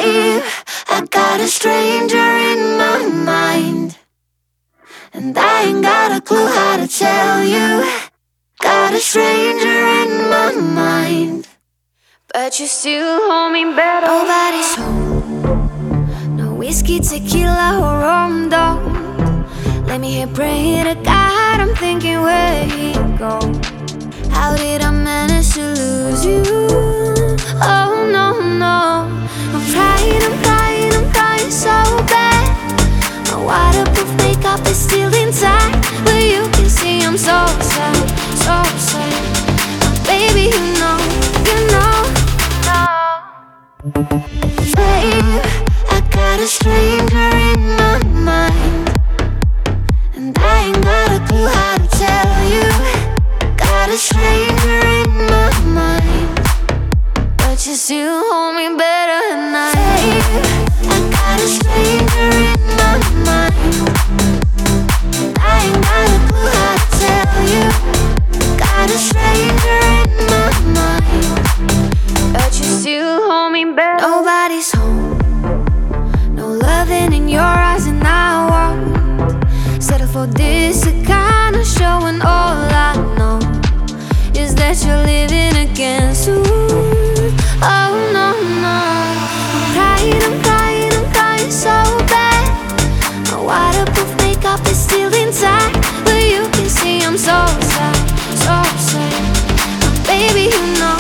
Babe, I got a stranger in my mind, and I ain't got a clue how to tell you. Got a stranger in my mind, but you still hold me better. Nobody's home, no whiskey, tequila, or rum, don't. Let me hear pray to God, I'm thinking where he go. How did I manage to lose you? Oh no, no. I'm crying so bad. My waterproof makeup is still intact, but you can see I'm so sad, so sad. Baby, you know, Babe, I got a stranger in my mind, and I ain't got a clue how to tell you. Got a stranger in my mind, but you still hold me better than I. Babe, I got a stranger in my mind, and I ain't got a clue how to tell you. Got a stranger in my mind, but you still hold me better. Nobody's home, no loving in your eyes, and I won't settle for this, a kind of show, and all I know is that you're living again soon. Oh no, no. I'm crying so bad. My waterproof makeup is still intact, but you can see I'm so sad, so sad. Baby, you know.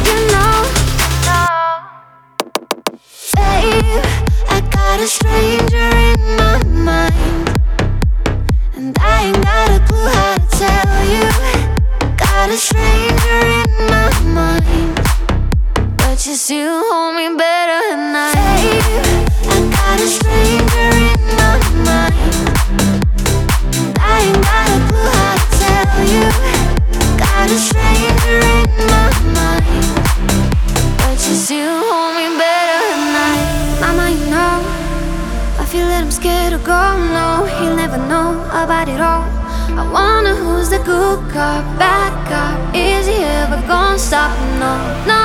Babe, I got a stranger in my mind, and I ain't got a clue how to tell you. Got a stranger in my mind, but you still hold me better than I. Babe, I got a stranger in my mind, and I ain't got a clue how to tell you. Got a stranger in my mind, but you still hold me better than I. Mama, you know, I feel that I'm scared to go. No, he'll never know about it all. I wonder who's the good cop, bad cop. Is he ever gonna stop? No, no.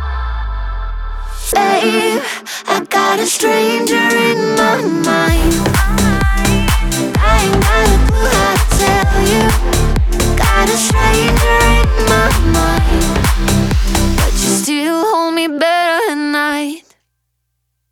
Babe, I got a stranger in my mind,